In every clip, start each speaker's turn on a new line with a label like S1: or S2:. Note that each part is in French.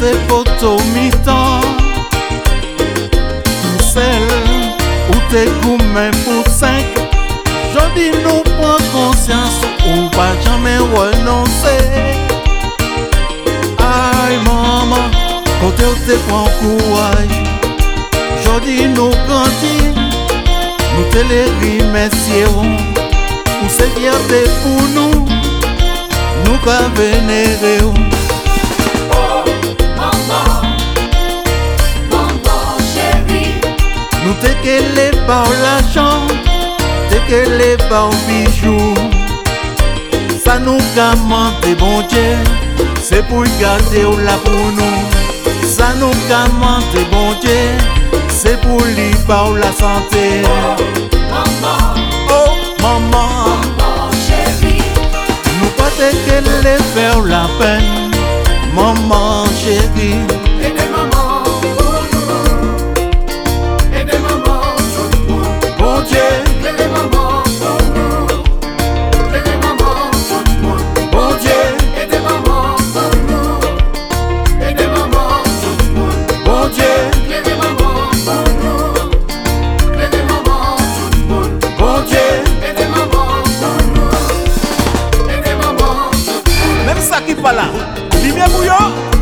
S1: c'est photo mi-temps. Tout seul, ou t'es gourmet pour 5. Jodi nous prend conscience, ou pas jamais renoncer. Aïe maman, côté où t'es prend courage. Jodi nous grandit, nous te les remercierons. Ou c'est fierté pour nous, nous qu'à vénérer. Nous te qu'elle par l'argent, te qu'elle par bijoux. Ça nous commande bon Dieu, c'est pour garder là pour nous. Ça nous commande bon Dieu, c'est pour lui par la santé. Oh maman,
S2: chérie,
S1: nous pas te qu'elle faire la peine. Maman chérie,
S2: et des mamans pour nous, et des mamans tout le monde.
S1: bon Dieu,
S2: Et des mamans pour nous, et des mamans tout le monde.
S1: bon Dieu,
S2: Et des mamans pour nous, et des mamans tout le monde.
S1: bon Dieu,
S2: Et des mamans pour nous, et des mamans tout le monde.
S1: bon Dieu.
S2: Et des mamans pour nous, et des mamans tout le monde.
S1: Même ça qui pas là, lumière bouillon.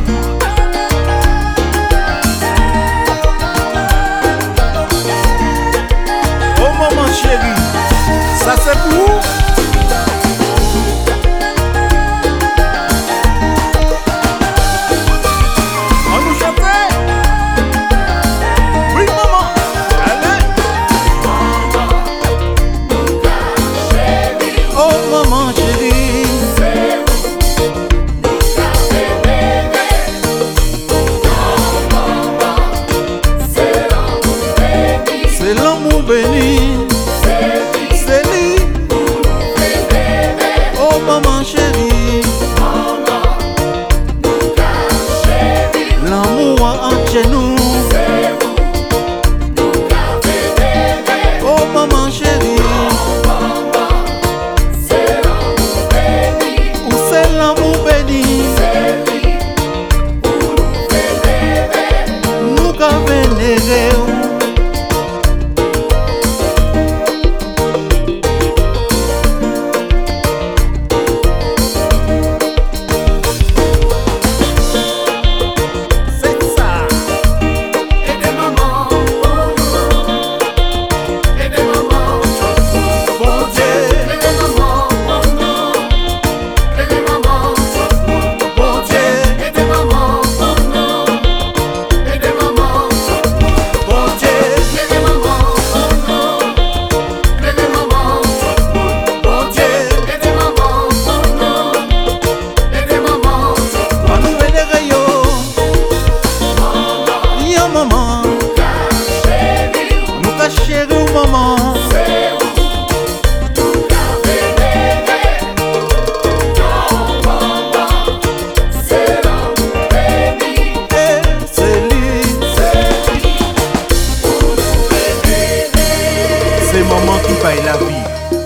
S1: Oh maman chérie, ça c'est pour vous. On nous chante. Oui maman, allez. Oh maman chérie, c'est l'amour béni. C'est lui. Oh maman chérie, l'amour entre nous. Oh maman chérie, ou c'est l'amour béni. Nous qu'à vénérer. Maman, nous qu'a chéri ou maman, eh, c'est lui, c'est maman qui paye la vie.